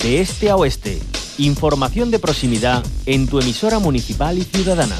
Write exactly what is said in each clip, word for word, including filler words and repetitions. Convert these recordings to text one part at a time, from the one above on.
de este a oeste. Información de proximidad en tu emisora municipal y ciudadana.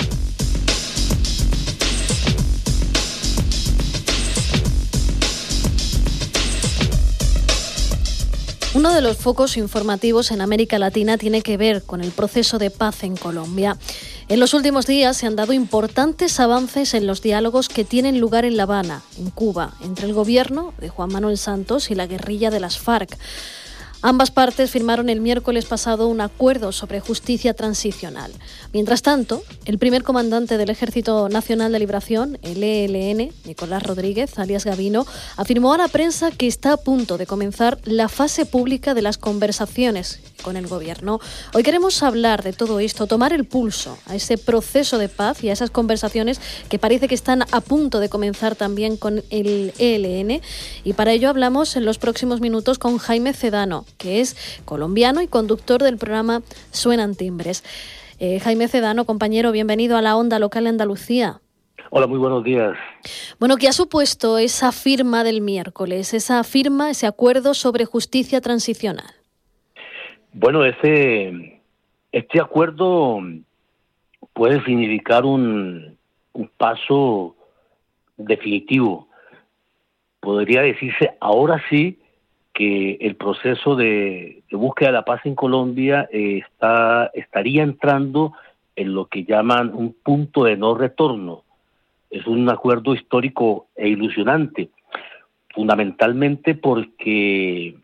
Uno de los focos informativos en América Latina tiene que ver con el proceso de paz en Colombia. En los últimos días se han dado importantes avances en los diálogos que tienen lugar en La Habana, en Cuba, entre el gobierno de Juan Manuel Santos y la guerrilla de las FARC. Ambas partes firmaron el miércoles pasado un acuerdo sobre justicia transicional. Mientras tanto, el primer comandante del Ejército Nacional de Liberación, el E L N, Nicolás Rodríguez, alias Gavino, afirmó a la prensa que está a punto de comenzar la fase pública de las conversaciones con el gobierno. Hoy queremos hablar de todo esto, tomar el pulso a ese proceso de paz y a esas conversaciones que parece que están a punto de comenzar también con el E L N. Y para ello hablamos en los próximos minutos con Jaime Cedano, que es colombiano y conductor del programa Suenan Timbres. Eh, Jaime Cedano, compañero, bienvenido a la Onda Local de Andalucía. Hola, muy buenos días. Bueno, ¿qué ha supuesto esa firma del miércoles, esa firma, ese acuerdo sobre justicia transicional? Bueno, ese este acuerdo puede significar un, un paso definitivo. Podría decirse ahora sí que el proceso de, de búsqueda de la paz en Colombia eh, está estaría entrando en lo que llaman un punto de no retorno. Es un acuerdo histórico e ilusionante, fundamentalmente porque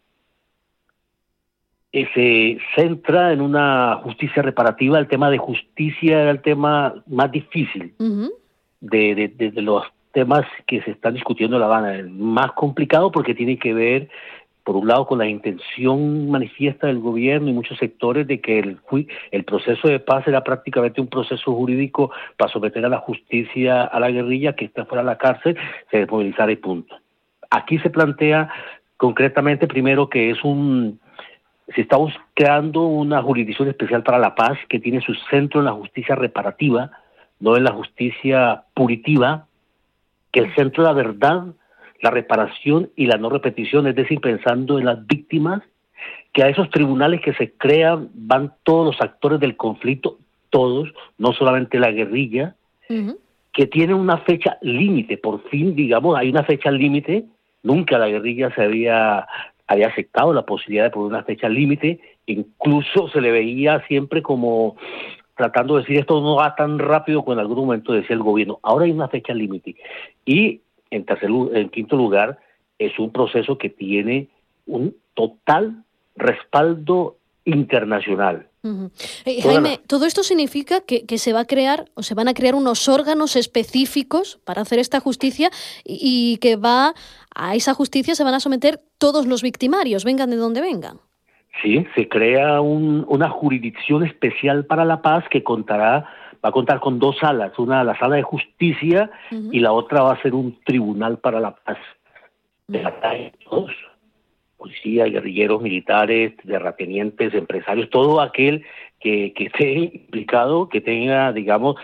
eh, se centra en una justicia reparativa. El tema de justicia era el tema más difícil uh-huh. de, de, de, de los temas que se están discutiendo en La Habana. El más complicado porque tiene que ver, por un lado, con la intención manifiesta del gobierno y muchos sectores de que el, el proceso de paz era prácticamente un proceso jurídico para someter a la justicia a la guerrilla, que está fuera de la cárcel, se desmovilizara y punto. Aquí se plantea concretamente, primero, que es un se está creando una jurisdicción especial para la paz que tiene su centro en la justicia reparativa, no en la justicia punitiva, que el centro de la verdad, la reparación y la no repetición, es decir, pensando en las víctimas, que a esos tribunales que se crean van todos los actores del conflicto, todos, no solamente la guerrilla, uh-huh. que tienen una fecha límite, por fin, digamos, hay una fecha límite. Nunca la guerrilla se había, había aceptado la posibilidad de poner una fecha límite, incluso se le veía siempre como tratando de decir esto no va tan rápido como en algún momento decía el gobierno. Ahora hay una fecha límite. Y en tercer en quinto lugar, es un proceso que tiene un total respaldo internacional. Uh-huh. Eh, Jaime, ¿todo esto significa que, que se va a crear o se van a crear unos órganos específicos para hacer esta justicia y, y que va a esa justicia se van a someter todos los victimarios, vengan de donde vengan? Sí, se crea un, una jurisdicción especial para la paz que contará va a contar con dos salas, una la sala de justicia uh-huh. y la otra va a ser un tribunal para la paz. Uh-huh. De la calle, todos, policía, guerrilleros, militares, terratenientes, empresarios, todo aquel que, que esté implicado, que tenga, digamos,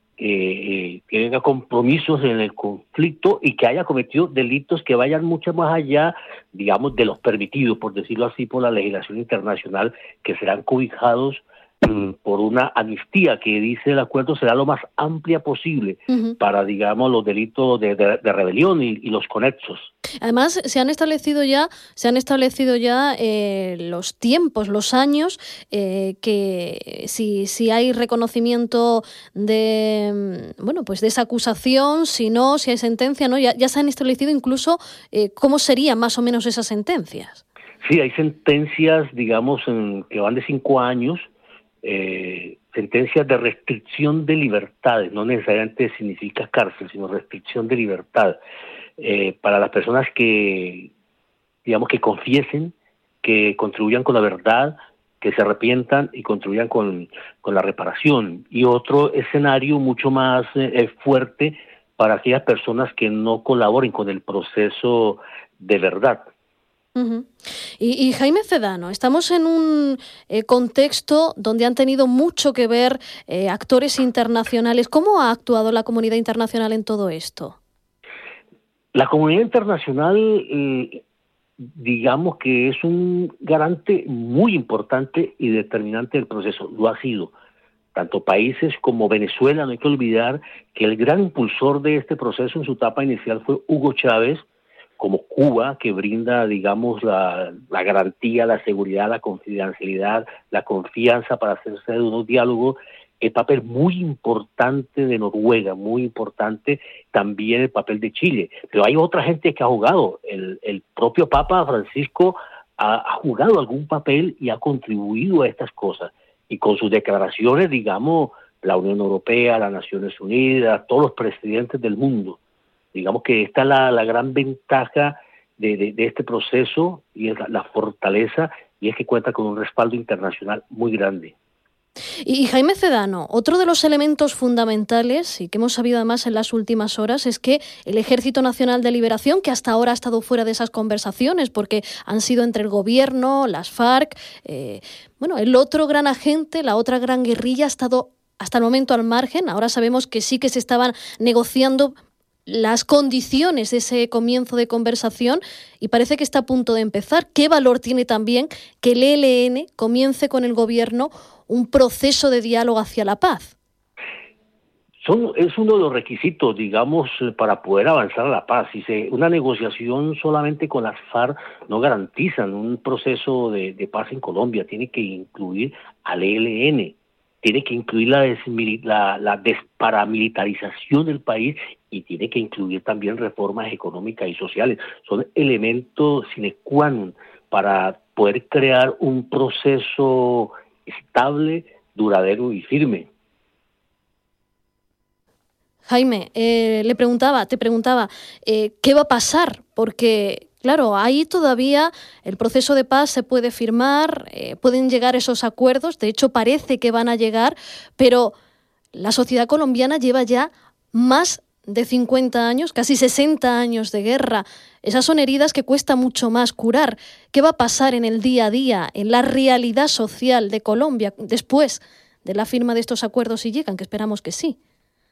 eh, que tenga compromisos en el conflicto y que haya cometido delitos que vayan mucho más allá, digamos, de los permitidos, por decirlo así, por la legislación internacional, que serán cobijados por una amnistía que dice el acuerdo será lo más amplia posible uh-huh. para, digamos, los delitos de, de, de rebelión y, y los conexos. Además, se han establecido ya, se han establecido ya eh, los tiempos, los años, eh, que si, si hay reconocimiento de, bueno, pues de esa acusación, si no, si hay sentencia, no, ya, ya se han establecido incluso eh, cómo serían más o menos esas sentencias. Sí, hay sentencias, digamos, en, que van de cinco años. Eh, sentencias de restricción de libertades, no necesariamente significa cárcel, sino restricción de libertad, eh, para las personas que, digamos, que confiesen, que contribuyan con la verdad, que se arrepientan y contribuyan con, con la reparación. Y otro escenario mucho más eh, fuerte para aquellas personas que no colaboren con el proceso de verdad. Uh-huh. Y, y Jaime Cedano, estamos en un eh, contexto donde han tenido mucho que ver eh, actores internacionales. ¿Cómo ha actuado la comunidad internacional en todo esto? La comunidad internacional eh, digamos que es un garante muy importante y determinante del proceso. Lo ha sido. Tanto países como Venezuela, no hay que olvidar que el gran impulsor de este proceso en su etapa inicial fue Hugo Chávez, como Cuba, que brinda, digamos, la, la garantía, la seguridad, la confidencialidad, la confianza para hacerse de unos diálogos. El papel muy importante de Noruega, muy importante también el papel de Chile. Pero hay otra gente que ha jugado. El, el propio Papa Francisco ha, ha jugado algún papel y ha contribuido a estas cosas. Y con sus declaraciones, digamos, la Unión Europea, las Naciones Unidas, todos los presidentes del mundo. Digamos que esta es la, la gran ventaja de, de, de este proceso y es la, la fortaleza, y es que cuenta con un respaldo internacional muy grande. Y Jaime Cedano, otro de los elementos fundamentales y que hemos sabido además en las últimas horas es que el Ejército Nacional de Liberación, que hasta ahora ha estado fuera de esas conversaciones porque han sido entre el gobierno, las FARC, eh, bueno, el otro gran agente, la otra gran guerrilla ha estado hasta el momento al margen. Ahora sabemos que sí que se estaban negociando las condiciones de ese comienzo de conversación y parece que está a punto de empezar. ¿Qué valor tiene también que el E L N comience con el gobierno un proceso de diálogo hacia la paz? Son, es uno de los requisitos, digamos, para poder avanzar a la paz. Y se, una negociación solamente con las FARC no garantizan un proceso de, de paz en Colombia. Tiene que incluir al E L N, tiene que incluir la, desmili- la, la desparamilitarización del país y tiene que incluir también reformas económicas y sociales. Son elementos sine qua non para poder crear un proceso estable, duradero y firme. Jaime, eh, le preguntaba, te preguntaba, eh, ¿qué va a pasar? Porque, claro, ahí todavía el proceso de paz se puede firmar, eh, pueden llegar esos acuerdos, de hecho parece que van a llegar, pero la sociedad colombiana lleva ya más de cincuenta años, casi sesenta años de guerra. Esas son heridas que cuesta mucho más curar. ¿Qué va a pasar en el día a día, en la realidad social de Colombia después de la firma de estos acuerdos si llegan, que esperamos que sí?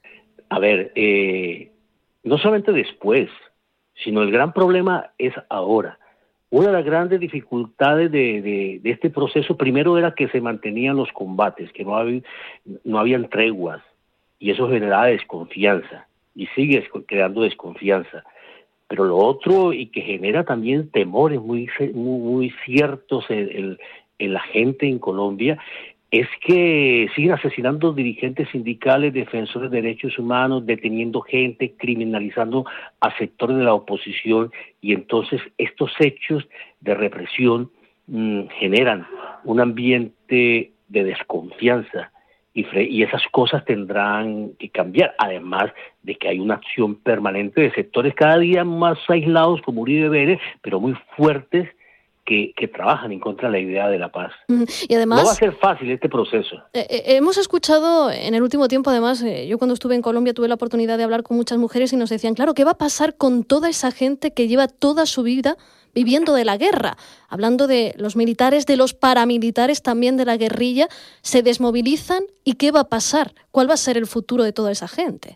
A ver, eh, no solamente después, sino el gran problema es ahora. Una de las grandes dificultades de, de, de este proceso, primero era que se mantenían los combates, que no había, no habían treguas, y eso generaba desconfianza. Y sigue creando desconfianza. Pero lo otro, y que genera también temores muy, muy, muy ciertos en, en, en la gente en Colombia, es que siguen asesinando dirigentes sindicales, defensores de derechos humanos, deteniendo gente, criminalizando a sectores de la oposición, y entonces estos hechos de represión mmm, generan un ambiente de desconfianza. Y, y esas cosas tendrán que cambiar, además de que hay una acción permanente de sectores cada día más aislados como Uribe Vélez, pero muy fuertes que, que trabajan en contra de la idea de la paz. Y además, no va a ser fácil este proceso. Eh, eh, hemos escuchado en el último tiempo, además, eh, yo cuando estuve en Colombia tuve la oportunidad de hablar con muchas mujeres y nos decían, claro, ¿qué va a pasar con toda esa gente que lleva toda su vida viviendo de la guerra? Hablando de los militares, de los paramilitares también de la guerrilla, se desmovilizan y ¿qué va a pasar? ¿Cuál va a ser el futuro de toda esa gente?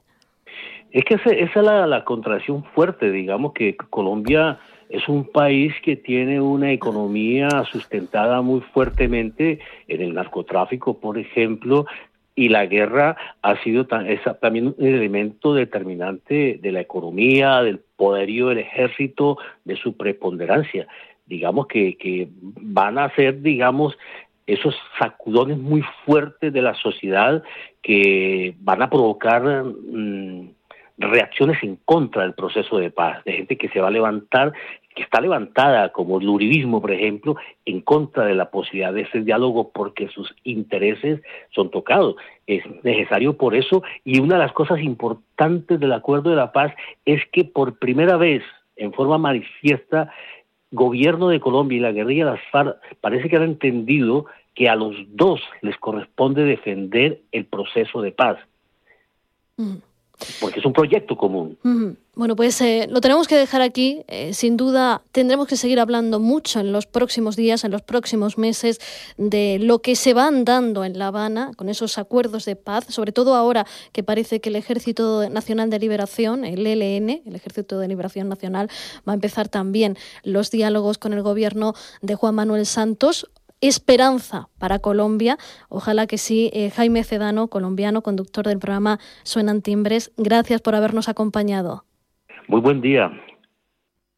Es que esa, esa es la, la contracción fuerte, digamos que Colombia es un país que tiene una economía sustentada muy fuertemente en el narcotráfico, por ejemplo, y la guerra ha sido tan, es también un elemento determinante de la economía, del poderío del ejército, de su preponderancia. Digamos que, que van a ser, digamos, esos sacudones muy fuertes de la sociedad que van a provocar mmm, reacciones en contra del proceso de paz, de gente que se va a levantar, que está levantada, como el uribismo, por ejemplo, en contra de la posibilidad de ese diálogo porque sus intereses son tocados. Es necesario por eso, y una de las cosas importantes del Acuerdo de la Paz es que por primera vez, en forma manifiesta, gobierno de Colombia y la guerrilla de las FARC parece que han entendido que a los dos les corresponde defender el proceso de paz. Mm. porque es un proyecto común. Uh-huh. Bueno, pues eh, lo tenemos que dejar aquí. Eh, sin duda tendremos que seguir hablando mucho en los próximos días, en los próximos meses, de lo que se van dando en La Habana con esos acuerdos de paz, sobre todo ahora que parece que el Ejército Nacional de Liberación, el E L N, el Ejército de Liberación Nacional, va a empezar también los diálogos con el gobierno de Juan Manuel Santos. Esperanza para Colombia, ojalá que sí. eh, Jaime Cedano, colombiano, conductor del programa Suenan Timbres, gracias por habernos acompañado. Muy buen día.